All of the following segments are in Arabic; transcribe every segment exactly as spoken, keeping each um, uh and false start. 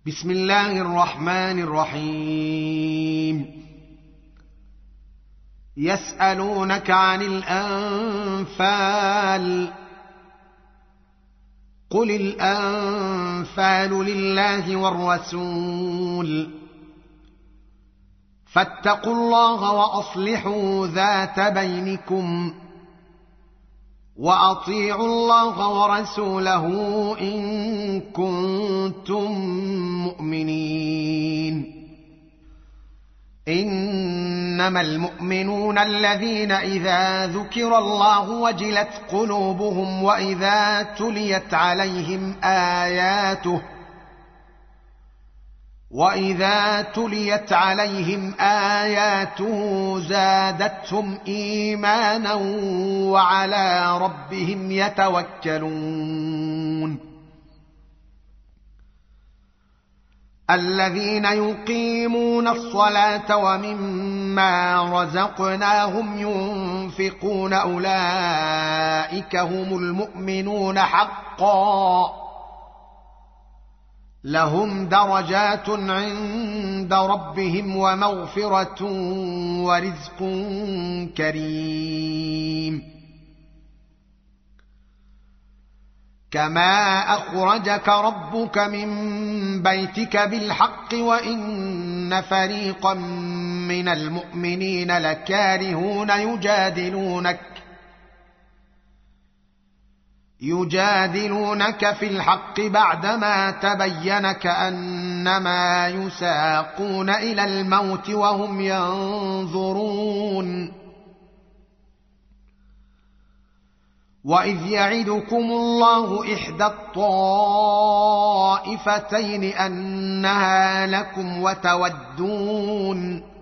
بسم الله الرحمن الرحيم. يسألونك عن الأنفال قل الأنفال لله والرسول فاتقوا الله وأصلحوا ذات بينكم وأطيعوا الله ورسوله إن كنتم مؤمنين. إنما المؤمنون الذين إذا ذكر الله وجلت قلوبهم وإذا تليت عليهم آياته وإذا تليت عليهم آياته زادتهم إيمانا وعلى ربهم يتوكلون. الذين يقيمون الصلاة ومما رزقناهم ينفقون أولئك هم المؤمنون حقا لهم درجات عند ربهم ومغفرة ورزق كريم. كما أخرجك ربك من بيتك بالحق وإن فريقا من المؤمنين لكارهون يجادلونك يجادلونك في الحق بعدما تبين كأنما يساقون إلى الموت وهم ينظرون. وإذ يعدكم الله إحدى الطائفتين أنها لكم وتودون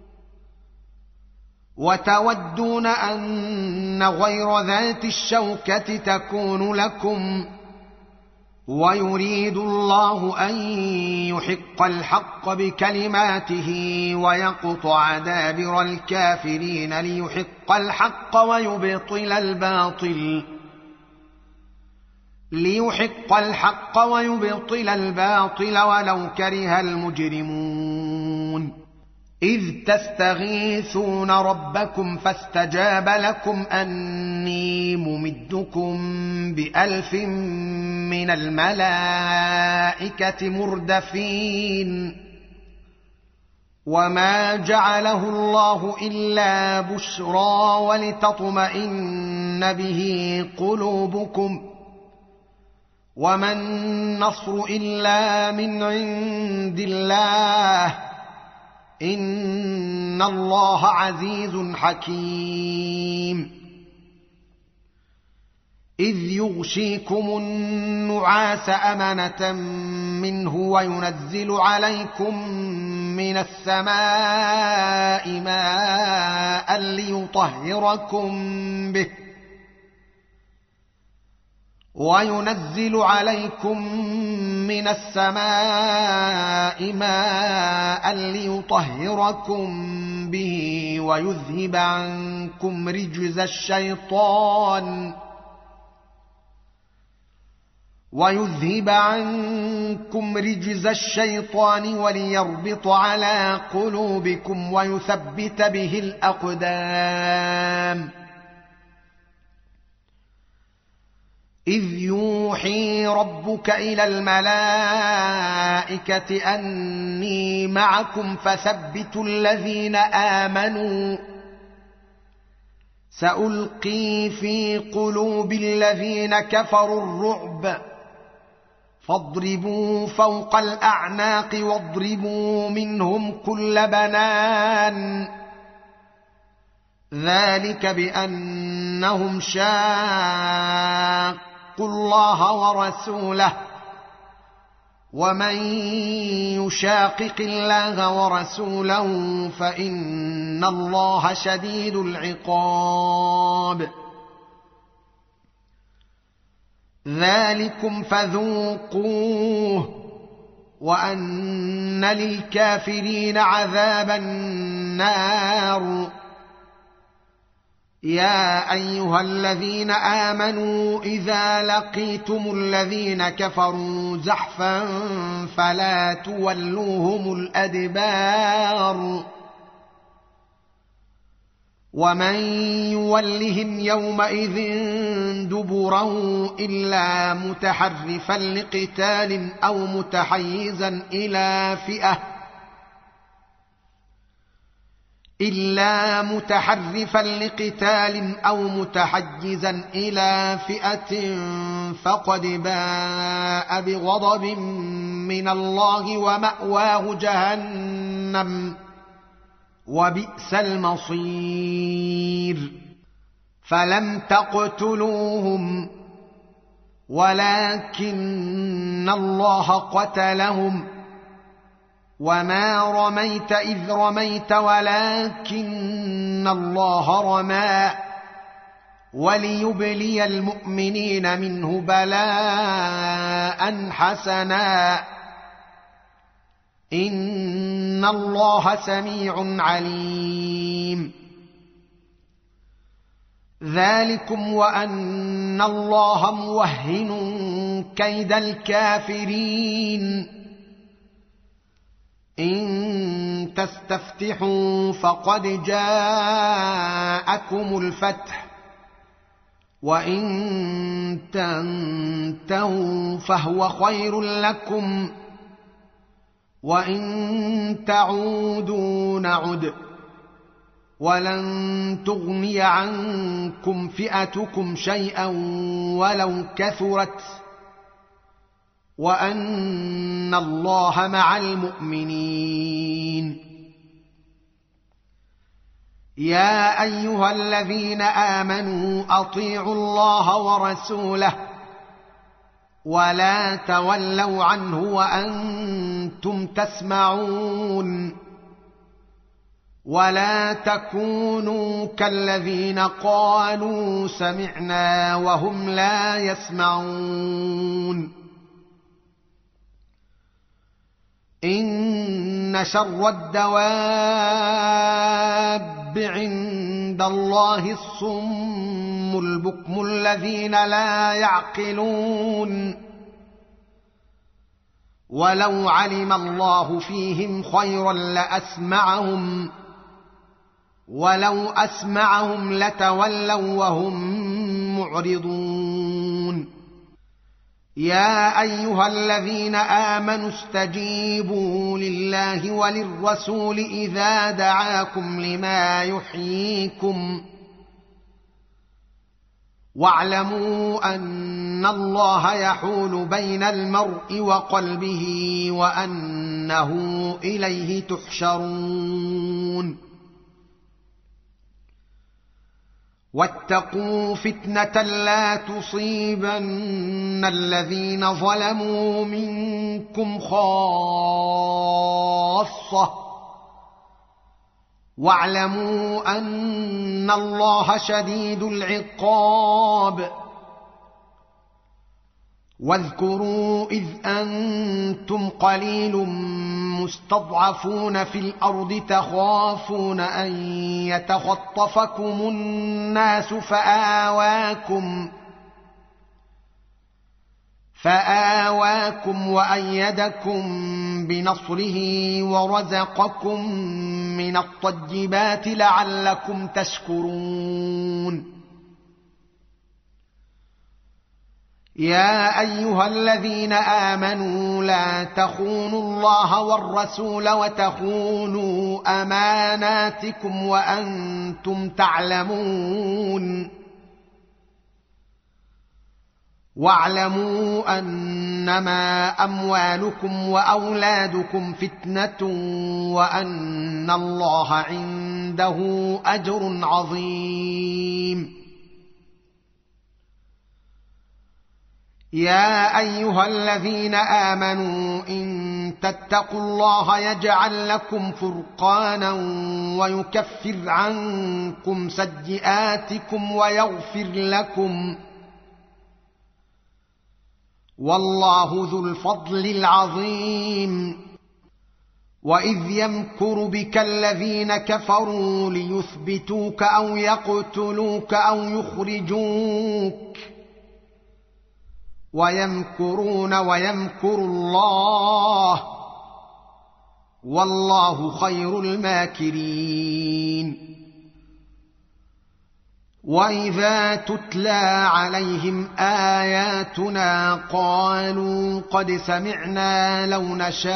وتودون أن غير ذات الشوكة تكون لكم ويريد الله أن يحق الحق بكلماته ويقطع دابر الكافرين ليحق الحق ويبطل الباطل ليحق الحق ويبطل الباطل ولو كره المجرمون. إذ تستغيثون ربكم فاستجاب لكم أني ممدكم بألف من الملائكة مردفين. وما جعله الله إلا بشرى ولتطمئن به قلوبكم وما النصر إلا من عند الله إن الله عزيز حكيم. إذ يغشيكم النعاس أمنة منه وينزل عليكم من السماء ماء ليطهركم به وينزل عليكم من السماء ماء ليطهركم به ويذهب عنكم رجز الشيطان ويذهب عنكم رجز الشيطان وليربط على قلوبكم ويثبت به الأقدام. إذ يوحي ربك إلى الملائكة أني معكم فثبتوا الذين آمنوا سألقي في قلوب الذين كفروا الرعب فاضربوا فوق الأعناق واضربوا منهم كل بنان ذلك بأنهم شاقوا الله ورسوله ومن يشاقق الله ورسوله فإن الله شديد العقاب. ذلكم فذوقوه وأن للكافرين عذاب النار. يا ايها الذين امنوا اذا لقيتم الذين كفروا زحفا فلا تولوهم الادبار ومن يولهم يومئذ دبره الا متحرفا لقتال او متحيزا الى فئه إلا متحرفا لقتال أو متحجزا إلى فئة فقد باء بغضب من الله ومأواه جهنم وبئس المصير فلم تقتلوهم ولكن الله قتلهم وما رميت إذ رميت ولكن الله رمى وليبلي المؤمنين منه بلاء حسنا إن الله سميع عليم ذلكم وأن الله موهن كيد الكافرين إن تستفتحوا فقد جاءكم الفتح وإن تنتهوا فهو خير لكم وإن تعودوا نعد ولن تغني عنكم فئتكم شيئا ولو كثرت وأن الله مع المؤمنين يا أيها الذين آمنوا أطيعوا الله ورسوله ولا تولوا عنه وأنتم تسمعون ولا تكونوا كالذين قالوا سمعنا وهم لا يسمعون إن شر الدواب عند الله الصم البكم الذين لا يعقلون ولو علم الله فيهم خيرا لأسمعهم ولو أسمعهم لتولوا وهم معرضون يا أيها الذين آمنوا استجيبوا لله وللرسول إذا دعاكم لما يحييكم واعلموا أن الله يحول بين المرء وقلبه وأنه إليه تحشرون واتقوا فتنة لا تصيبن الذين ظلموا منكم خاصة واعلموا أن الله شديد العقاب واذكروا إذ أنتم قليل مستضعفون في الأرض تخافون أن يتخطفكم الناس فآواكم فآواكم وأيدكم بنصره ورزقكم من الطيبات لعلكم تشكرون يا أيها الذين آمنوا لا تخونوا الله والرسول وتخونوا أماناتكم وأنتم تعلمون واعلموا أنما أموالكم وأولادكم فتنة وأن الله عنده أجر عظيم يا أيها الذين آمنوا إن تتقوا الله يجعل لكم فرقانا ويكفر عنكم سيئاتكم ويغفر لكم والله ذو الفضل العظيم وإذ يمكر بك الذين كفروا ليثبتوك أو يقتلوك أو يخرجوك ويمكرون ويمكر الله والله خير الماكرين وإذا تتلى عليهم آياتنا قالوا قد سمعنا لو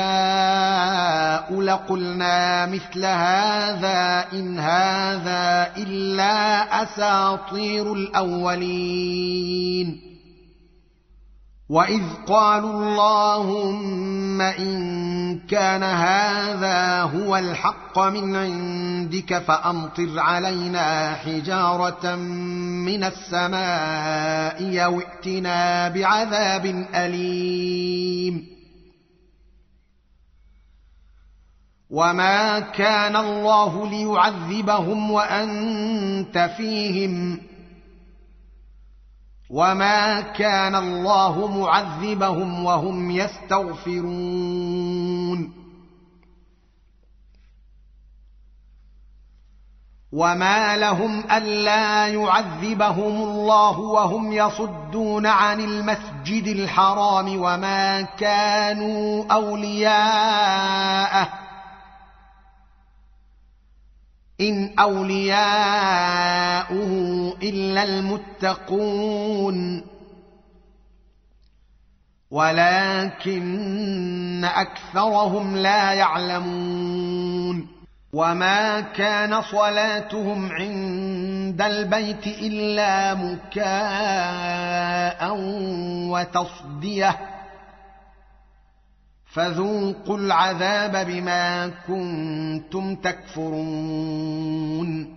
نشاء لقلنا مثل هذا إن هذا إلا أساطير الأولين وإذ قالوا اللهم إن كان هذا هو الحق من عندك فأمطر علينا حجارة من السماء أو ائتنا بعذاب أليم وما كان الله ليعذبهم وأنت فيهم وما كان الله معذبهم وهم يستغفرون وما لهم ألا يعذبهم الله وهم يصدون عن المسجد الحرام وما كانوا أولياءه إن أولياؤه إلا المتقون ولكن أكثرهم لا يعلمون وما كان صلاتهم عند البيت إلا مكاء وتصدية فذوقوا العذاب بما كنتم تكفرون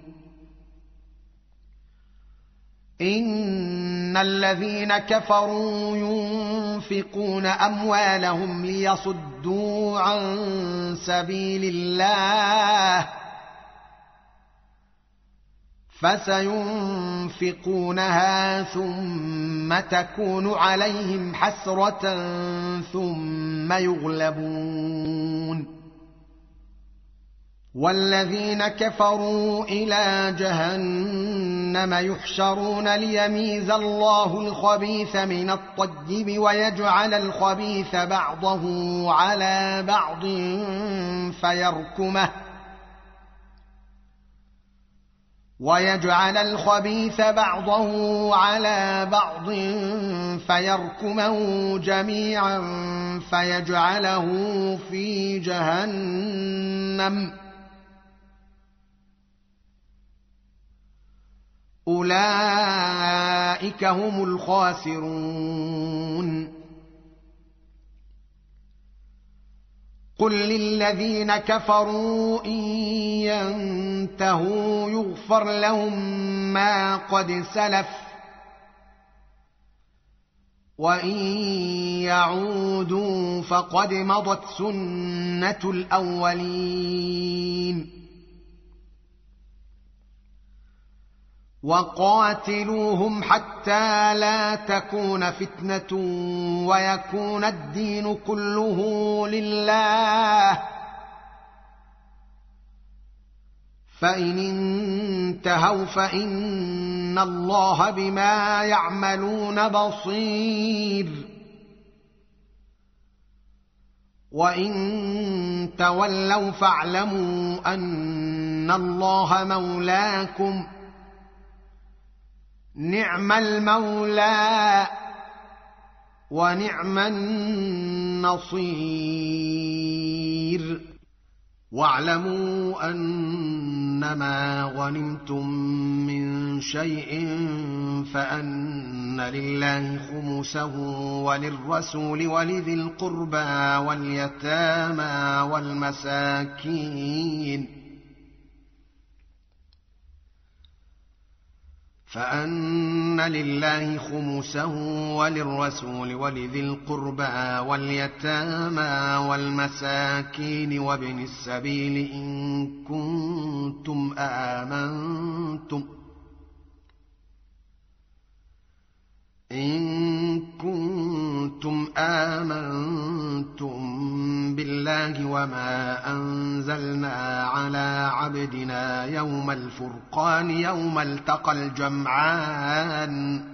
إن الذين كفروا ينفقون أموالهم ليصدوا عن سبيل الله فسينفقونها ثم تكون عليهم حسرة ثم يغلبون والذين كفروا إلى جهنم يحشرون ليميز الله الخبيث من الطيب ويجعل الخبيث بعضه على بعض فيركمه ويجعل الخبيث بعضه على بعض فيركمه جميعا فيجعله في جهنم أولئك هم الخاسرون قل للذين كفروا إن ينتهوا يغفر لهم ما قد سلف وإن يعودوا فقد مضت سنة الأولين وقاتلوهم حتى لا تكون فتنة ويكون الدين كله لله فإن انتهوا فإن الله بما يعملون بصير وإن تولوا فاعلموا أن الله مولاكم نعم المولى ونعم النصير واعلموا أنما غنمتم من شيء فأن لله خمسه وللرسول ولذي القربى واليتامى والمساكين فأن لله خمسه وللرسول ولذي القربى واليتامى والمساكين وابن السبيل إن كنتم آمنتم إن كنتم آمنتم بالله الله وما أنزلنا على عبدنا يوم الفرقان يوم التقى الجمعان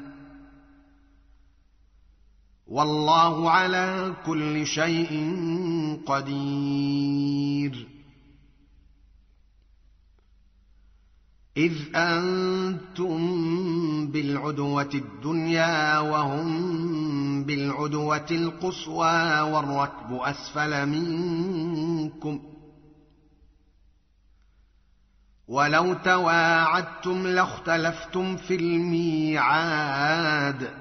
والله على كل شيء قدير. إذ أنتم بالعدوة الدنيا وهم بالعدوة القصوى والركب أسفل منكم ولو تواعدتم لاختلفتم في الميعاد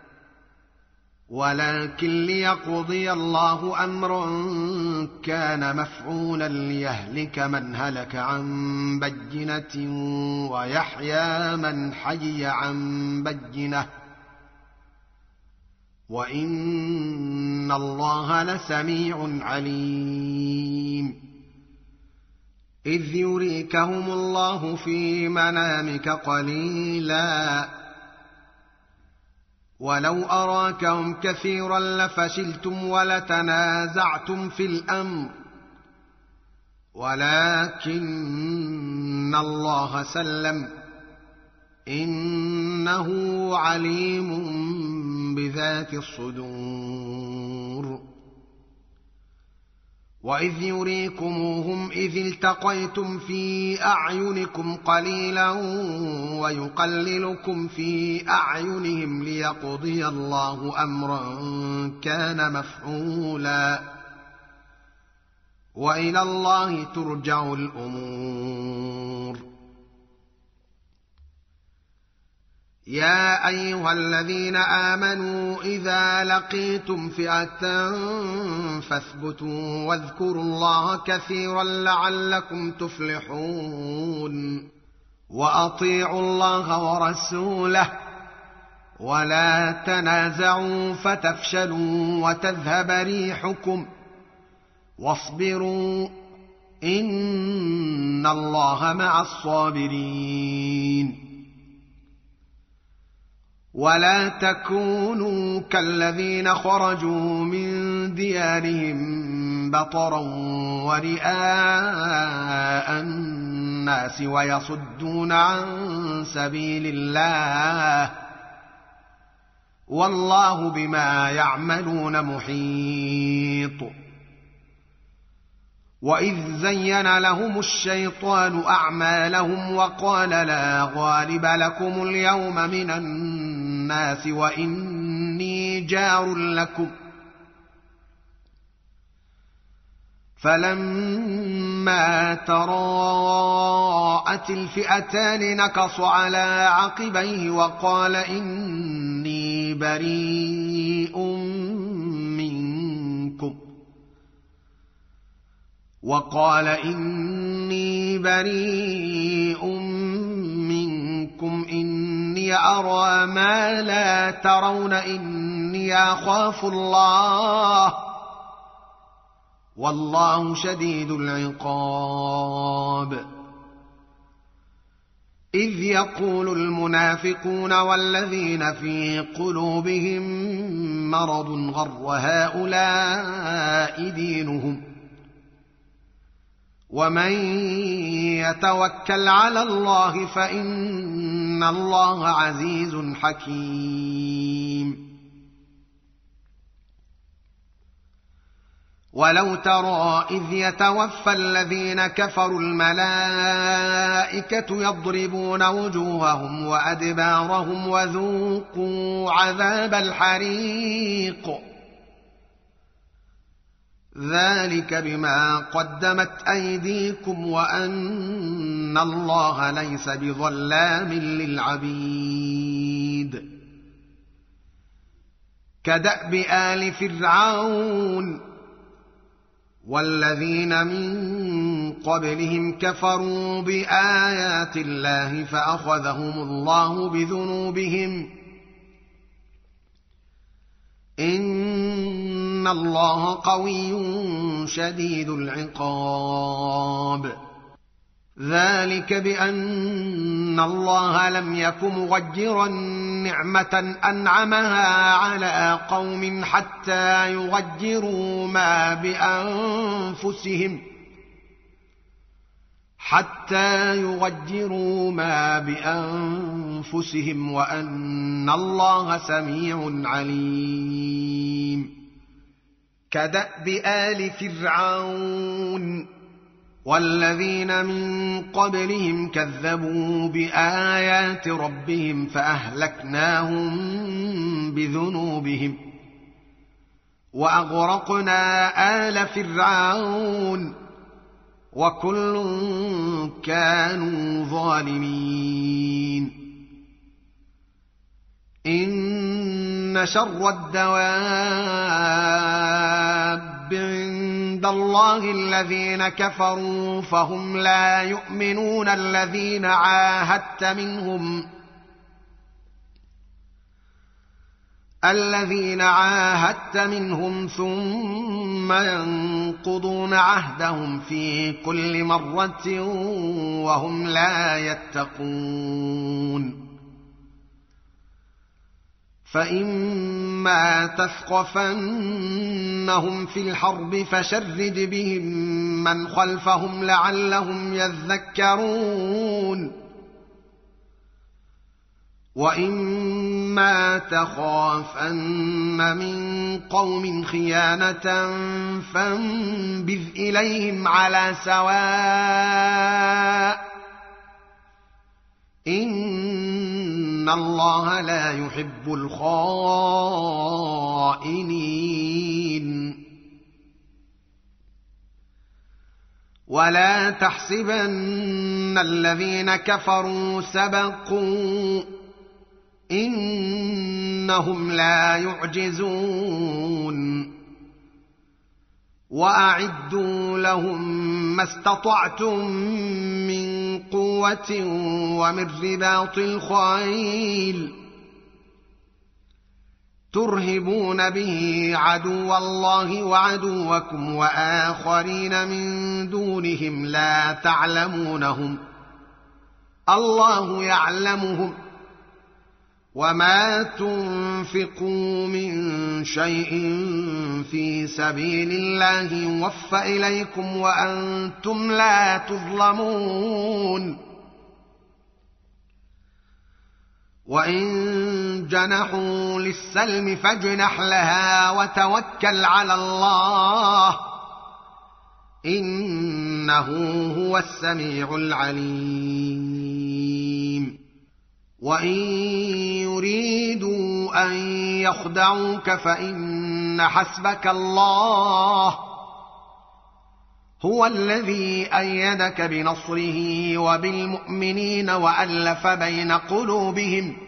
ولكن ليقضي الله أمرا كان مفعولا ليهلك من هلك عن بينة ويحيى من حي عن بينة وإن الله لسميع عليم. إذ يريكهم الله في منامك قليلا ولو أراكهم كثيرا لفشلتم ولتنازعتم في الأمر ولكن الله سلم إنه عليم بذات الصدور. وإذ يريكموهم إذ التقيتم في أعينكم قليلا ويقللكم في أعينهم ليقضي الله أمرا كان مفعولا وإلى الله ترجع الأمور. يا أيها الذين آمنوا إذا لقيتم فئة فاثبتوا واذكروا الله كثيرا لعلكم تفلحون. وأطيعوا الله ورسوله ولا تنازعوا فتفشلوا وتذهب ريحكم واصبروا إن الله مع الصابرين. ولا تكونوا كالذين خرجوا من ديارهم بطرا ورئاء الناس ويصدون عن سبيل الله والله بما يعملون محيط. وإذ زين لهم الشيطان أعمالهم وقال لا غالب لكم اليوم من الناس وإني جار لكم فلما تراءت الفئتان نكص على عقبيه وقال إني بريء منكم وقال إني بريء منكم إني أرى ما لا ترون إني أخاف الله والله شديد العقاب. إذ يقول المنافقون والذين في قلوبهم مرض غر هؤلاء دينهم ومن يتوكل على الله فإن الله عزيز حكيم. ولو ترى إذ يتوفى الذين كفروا الملائكة يضربون وجوههم وأدبارهم وذوقوا عذاب الحريق ذلك بما قدمت أيديكم وأن الله ليس بظلام للعبيد. كدأب آل فرعون والذين من قبلهم كفروا بآيات الله فأخذهم الله بذنوبهم إن الله قوي شديد العقاب. ذلك بأن الله لم يك مغيرا نعمة أنعمها على قوم حتى يغيروا ما بأنفسهم حتى يغيروا ما بأنفسهم وأن الله سميع عليم. كدأب آل فرعون والذين من قبلهم كذبوا بآيات ربهم فأهلكناهم بذنوبهم وأغرقنا آل فرعون وكل كانوا ظالمين. إن شر الدواب عند الله الذين كفروا فهم لا يؤمنون الذين عاهدت منهم الذين عاهدت منهم ثم ينقضون عهدهم في كل مرة وهم لا يتقون. فإما تثقفنهم في الحرب فشرد بهم من خلفهم لعلهم يذكرون. وإما تخافن من قوم خيانة فانبذ إليهم على سواء إن الله لا يحب الخائنين. ولا تحسبن الذين كفروا سبقوا إنهم لا يعجزون. وأعدوا لهم ما استطعتم من قوة ومن رباط الخيل ترهبون به عدو الله وعدوكم وآخرين من دونهم لا تعلمونهم الله يعلمهم. وما تنفقوا من شيء في سبيل الله يوفى إليكم وأنتم لا تظلمون. وإن جنحوا للسلم فاجنح لها وتوكل على الله إنه هو السميع العليم. وإن يريدوا أن يخدعوك فإن حسبك الله هو الذي أيدك بنصره وبالمؤمنين وألف بين قلوبهم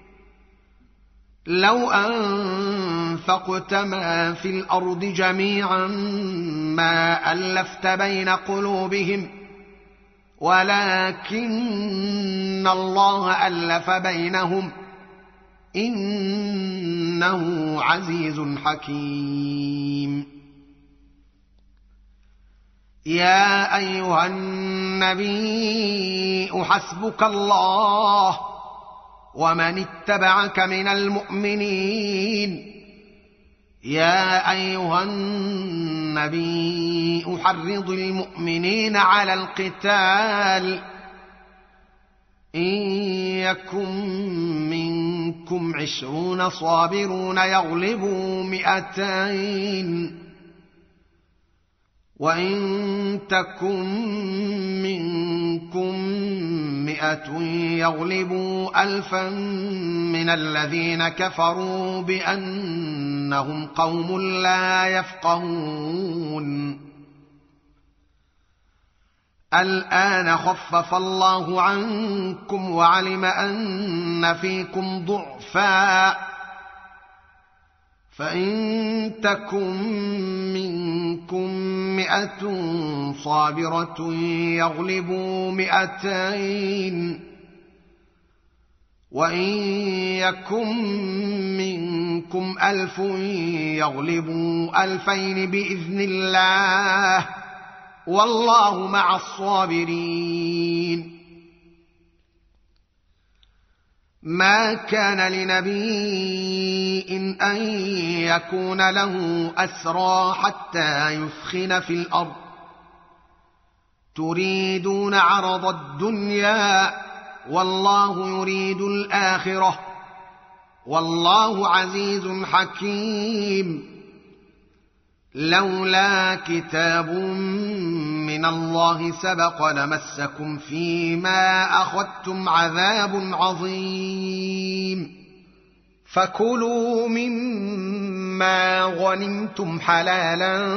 لو أنفقت ما في الأرض جميعا ما ألفت بين قلوبهم ولكن الله ألف بينهم إنه عزيز حكيم. يا أيها النبي حسبك الله ومن اتبعك من المؤمنين. يا أيها النبي حرض المؤمنين على القتال إن يكن منكم عشرون صابرون يغلبوا مئتين وإن تكن منكم مئة يغلبوا ألفا من الذين كفروا بأنهم قوم لا يفقهون. الآن خفف الله عنكم وعلم أن فيكم ضعفا فإن تكن منكم مئة صابرة يغلبوا مئتين وإن يكن منكم ألف يغلبوا ألفين بإذن الله والله مع الصابرين. ما كان لنبي أن يكون له أسرى حتى يثخن في الأرض تريدون عرض الدنيا والله يريد الآخرة والله عزيز حكيم. لولا كتاب من الله سبق لمسكم فيما أخذتم عذاب عظيم. فكلوا مما غنمتم حلالا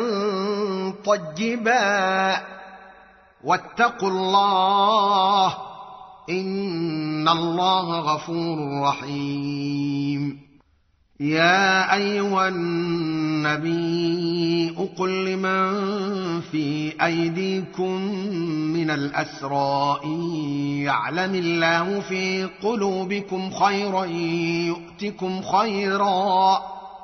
طيبا واتقوا الله إن الله غفور رحيم. يا أيها النبي قل لمن في أيديكم من الأسرى إن يعلم الله في قلوبكم خيرا يؤتكم خيرا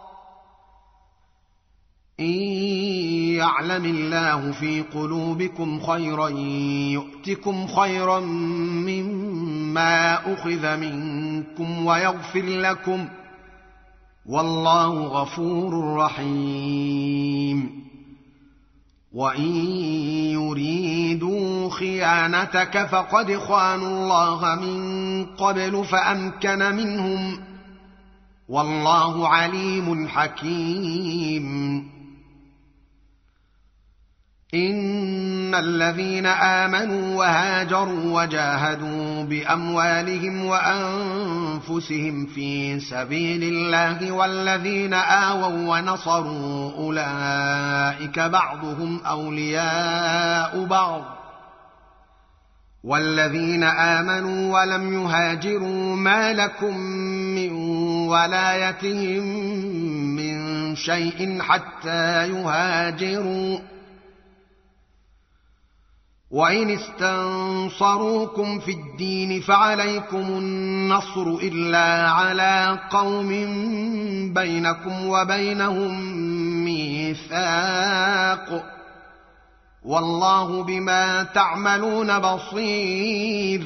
إن يعلم الله في قلوبكم خيرا يؤتكم خيرا مما أخذ منكم ويغفر لكم والله غفور رحيم. وإن يريدوا خيانتك فقد خانوا الله من قبل فأمكن منهم والله عليم حكيم. إن الذين آمنوا وهاجروا وجاهدوا بأموالهم وأنفسهم في سبيل الله والذين آووا ونصروا أولئك بعضهم أولياء بعض والذين آمنوا ولم يهاجروا ما لكم من ولايتهم من شيء حتى يهاجروا وإن استنصروكم في الدين فعليكم النصر إلا على قوم بينكم وبينهم ميثاق والله بما تعملون بصير.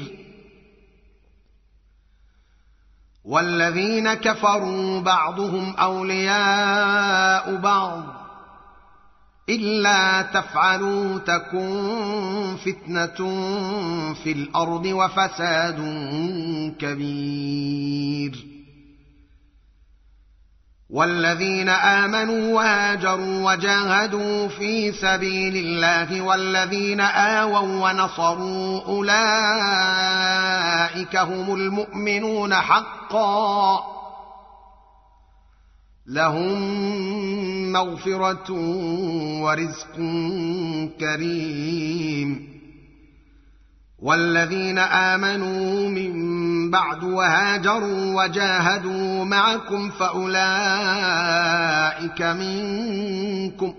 والذين كفروا بعضهم أولياء بعض إلا تفعلوا تكن فتنة في الأرض وفساد كبير. والذين آمنوا وهاجروا وجاهدوا في سبيل الله والذين آووا ونصروا أولئك هم المؤمنون حقا لهم مغفرة ورزق كريم. والذين آمنوا من بعد وهاجروا وجاهدوا معكم فأولئك منكم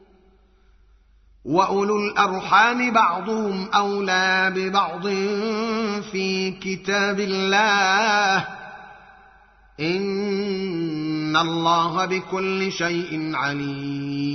وأولو الأرحام بعضهم أولى ببعض في كتاب الله إن الله بكل شيء عليم.